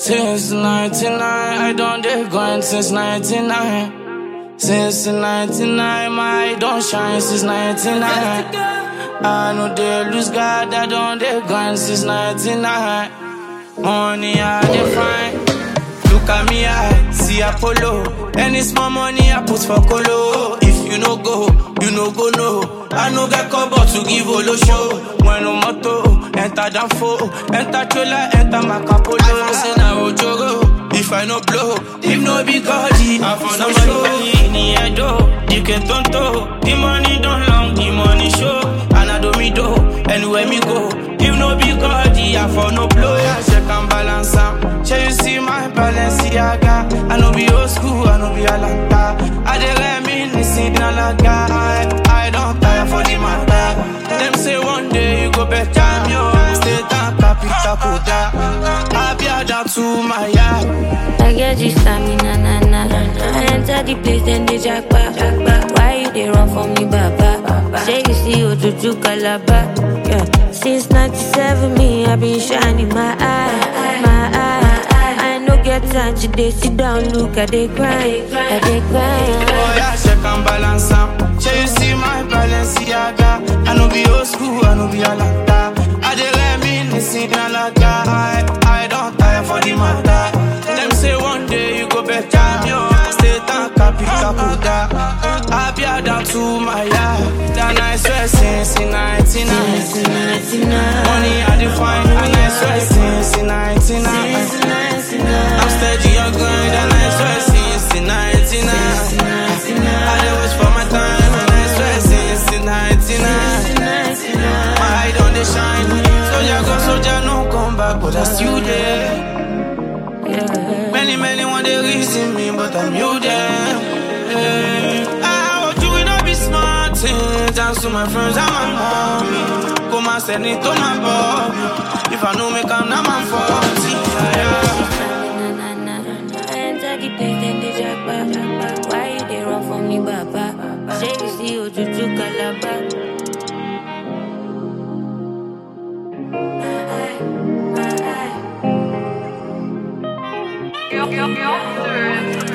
Since 99, I done dey grind since 99. Since 99, my eye don't shine since 99. I know they lose God, I done dey grind since 99. Money I dey find. Look at me, I see Apollo. Any small money I put for Colo. If you no go, you no go no. I no get cover to give Olo show. When no moto, enter Danfo, enter Chola, enter Macapolo. I say na Ojoro, if I no blow, if no be Gordy, I for no show. In the head, you can tonto. The money don't long, the money show. And I do me do, anywhere me go. If no be Gordy, I for no blow. Yeah, check and balance am. Shall you see my Balenciaga? I no be old school, I no be Alanta. I dey reminisce in Alaga. I don't tire for the matter. Them say one day you go better, yo. Stay down, capital Koda. I be down to my yard. I get this stamina, na na. I enter the place, then they jackpot. Why you they run from me, Baba? Say you see Ojuju Calabar. Yeah. Since 97, me I been shining my eye, my eye. I no get time to dey sit down, look at they grind, at they grind. Oh yeah, check and balance am. Shall you see my Balenciaga? I no be old school, I no be Alanta. I dey reminisce in Alaga. I don't tire for the matter. Them say one day you go better, yo. Stay down, capital Koda. I be down to my yard. That I swear since 99. Money I define, and I swear since 99. I'm steady on grind, and I swear since 99. I dey wait for my time, and I swear since 99. My eye don't dey shine. Soldier go, soldier no come back, but I still there. Many want they reason me, but I'm you there. I want you to be smart. Thanks to my friends and my mommy. Come and send it to my boy. If I know me come now, I'm 40. I enter the place, then they jackpot. Why you they run from me, Baba? Say you see Ojuju Calabar. Yo,